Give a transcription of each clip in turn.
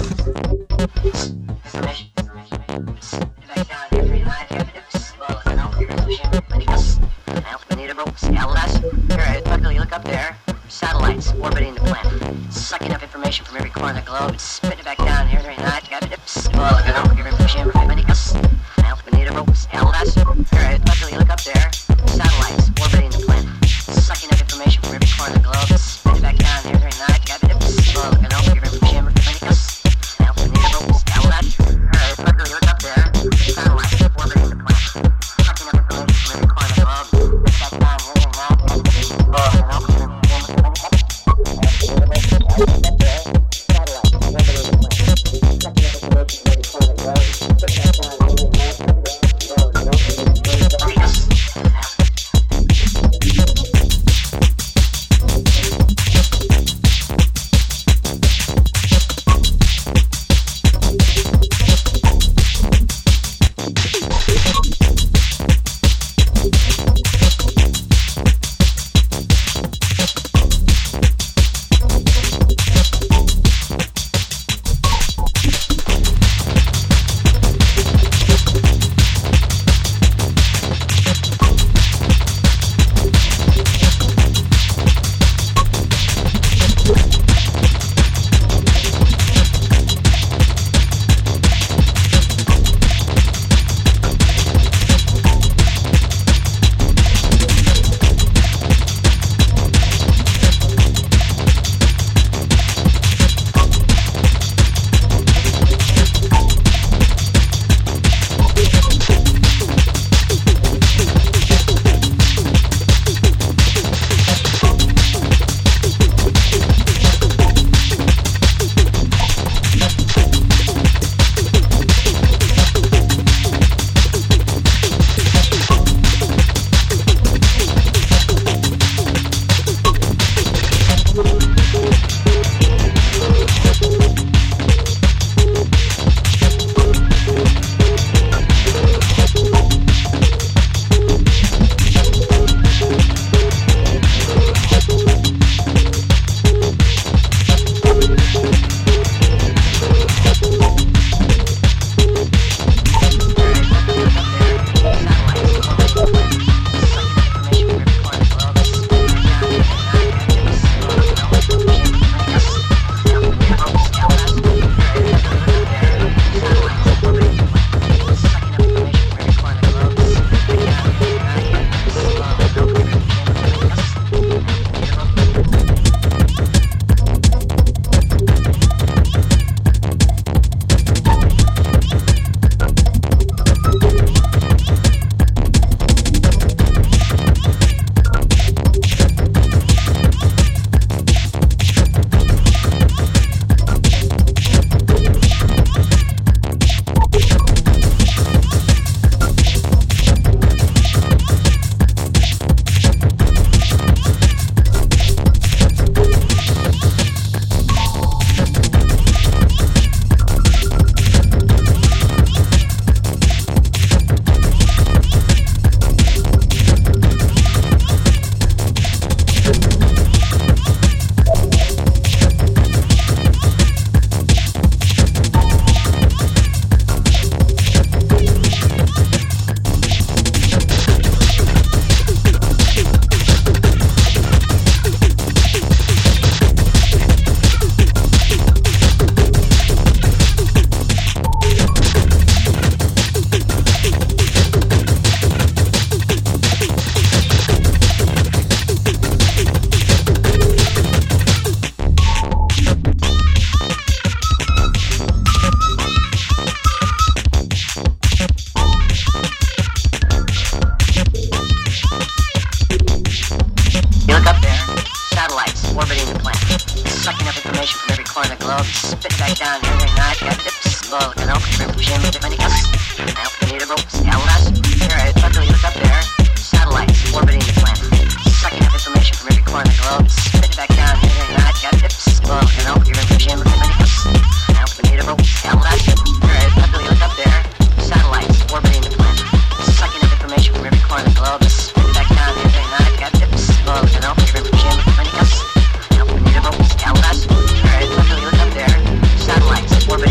Satellites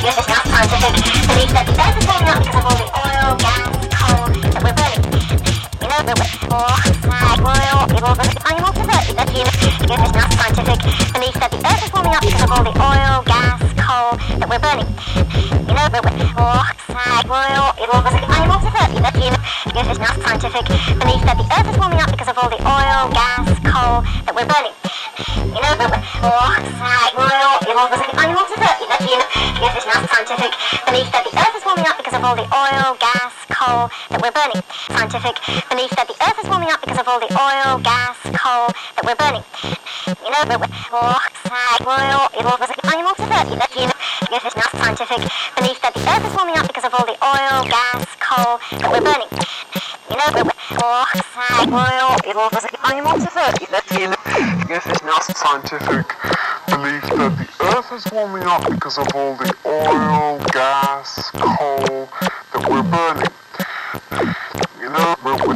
Yes, it's not scientific belief that the earth is warming up because of all the oil, gas, coal that we're burning. You know, oil, it all goes animal to that. Yes, it's not scientific belief that the earth is warming up because of all the oil, gas, coal that we're burning. You know, oil, it all goes animal to that. Yes, it's not scientific belief that the earth is warming up because of all the oil, gas, coal that we're burning. You know, oil, it all goes animal to that. Yes, it's not scientific belief that the earth is warming up because of all the oil, gas, coal that we're burning. Scientific belief that the earth is warming up because of all the oil, gas, coal that we're burning. You know, oil, it all goes animal to that. Yes, it's not scientific belief that the earth is warming up because of all the oil, gas, coal that we're burning. You know, oil, it all goes animal to that. Yes, it's not scientific belief that the earth is warming up because of all the oil, gas, coal that we're burning. You know, oil,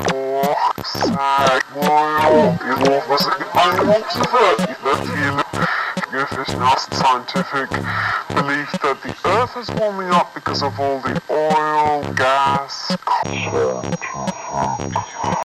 it all goes animal to that. Yes, it's not scientific belief that the earth is warming up because of all the oil, gas, coal.